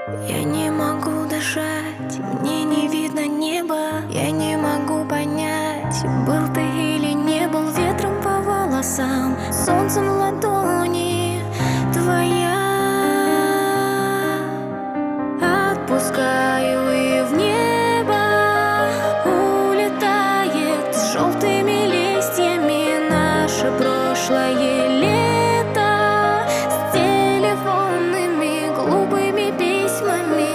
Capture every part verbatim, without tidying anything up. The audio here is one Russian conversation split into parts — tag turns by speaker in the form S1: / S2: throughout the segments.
S1: Я не могу дышать, мне не видно неба. Я не могу понять, был ты или не был. Ветром по волосам, солнцем в ладони твоя. Отпускаю и в небо улетает с желтыми листьями наше прошлое лето с телефонными глупыми письмами.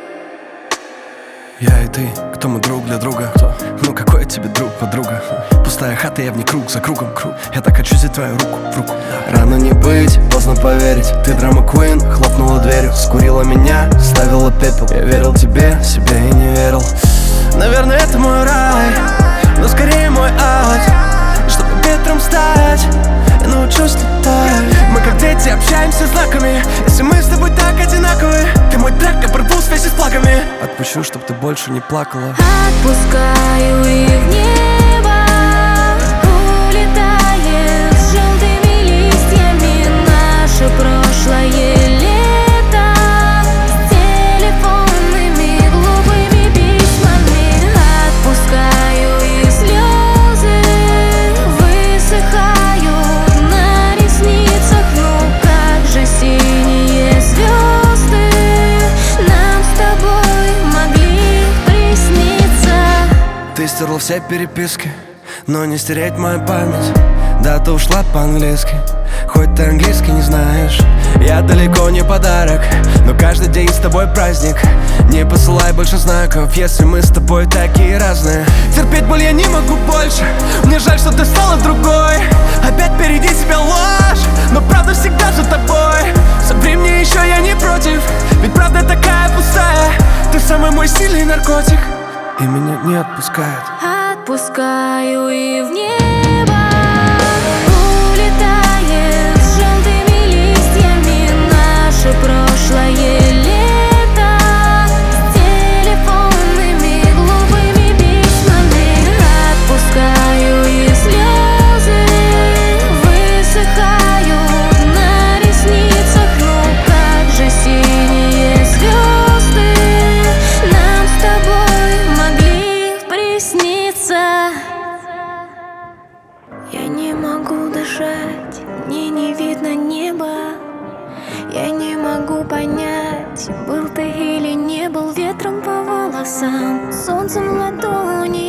S2: Я и ты, кто мы друг для друга? Кто? Ну какой я тебе друг, подруга? Пустая хата, я в ней круг за кругом. Круг. Я так хочу взять твою руку в руку. Рано не быть, поздно поверить. Ты драма Куин, хлопнула дверью, скурила меня, ставила пепел. Я верил тебе, себе и не верил. Наверное, это мой рай, но скорее мой ад. Чтобы ветром стать, я научусь летать. Мы как дети общаемся знаками. Если мы с тобой так одинаковы, ты мой трек, я порву связи с плагами. Отпущу, чтоб ты больше не плакала.
S1: Отпускаю и в небо улетает с желтыми листьями наше прошлое лето с телефонными глупыми письмами. Отпускаю и слезы высыхают на ресницах. Ну как же синие звезды нам с тобой могли присниться.
S2: Ты стерла все переписки, но не стереть мою память. Да, ты ушла по-английски, хоть ты английский не знаешь. Я далеко не подарок, но каждый день с тобой праздник. Не посылай больше знаков, если мы с тобой такие разные. Терпеть боль я не могу больше, мне жаль, что ты стала другой. Опять впереди тебя ложь, но правда всегда за тобой. Соври мне еще, я не против, ведь правда такая пустая. Ты самый мой сильный наркотик и меня не отпускает.
S1: Отпускаю и в небо улетает с желтыми листьями наше прошлое лето с телефонными глупыми письмами. Отпускаю и слезы высыхают на ресницах. Ну как же синие звезды нам с тобой могли присниться. Я не могу дышать, мне не видно неба. Я не могу понять, был ты или не был. Ветром по волосам, солнцем в ладони